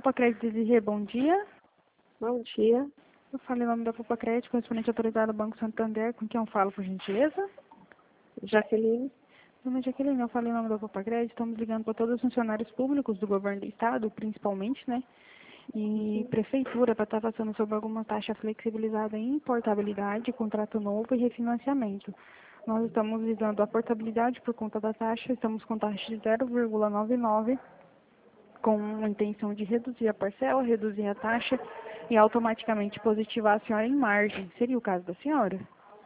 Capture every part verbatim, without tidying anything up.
Poupa Crédito Desirê, bom dia. Bom dia. Eu falei o nome da Poupa Crédito, correspondente autorizado do Banco Santander, com quem eu falo, por gentileza? Jaqueline. Dona Jaqueline, eu falei o nome da Poupa Crédito, estamos ligando para todos os funcionários públicos do governo do estado, principalmente, né? E prefeitura, para estar passando sobre alguma taxa flexibilizada em portabilidade, contrato novo e refinanciamento. Nós estamos visando a portabilidade por conta da taxa, estamos com taxa de zero vírgula noventa e nove, com a intenção de reduzir a parcela, reduzir a taxa e automaticamente positivar a senhora em margem. Seria o caso da senhora?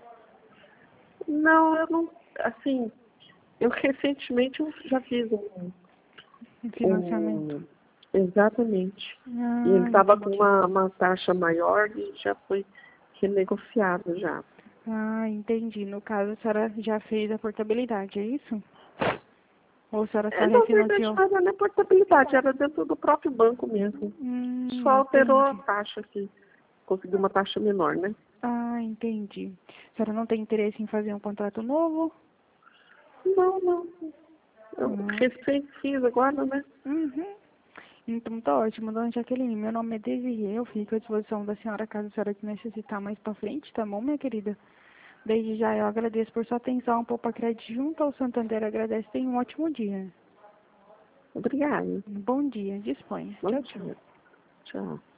Não, eu não, assim, eu recentemente eu já fiz um, Financiamento. um exatamente. Ah, E ele estava com entendi. uma, uma taxa maior e já foi renegociado já. Ah, entendi. No caso, a senhora já fez a portabilidade, é isso? Ou a senhora só É, na verdade, refinanciou? não era nem portabilidade, era dentro do próprio banco mesmo. Só Hum, alterou a entendi. taxa aqui. Conseguiu uma taxa menor, né? Ah, entendi. A senhora não tem interesse em fazer um contrato novo? Não, não. Eu Hum. recém fiz agora, né? Uhum. Então tá ótimo, dona Jaqueline. Meu nome é Desirê, eu fico à disposição da senhora caso a senhora necessitar mais pra frente, tá bom, minha querida? Desde já eu agradeço por sua atenção, Poupa Crédito junto ao Santander agradece. Tenha um ótimo dia. Obrigada. Bom dia, disponha. Bom Tchau, tchau. dia. Tchau.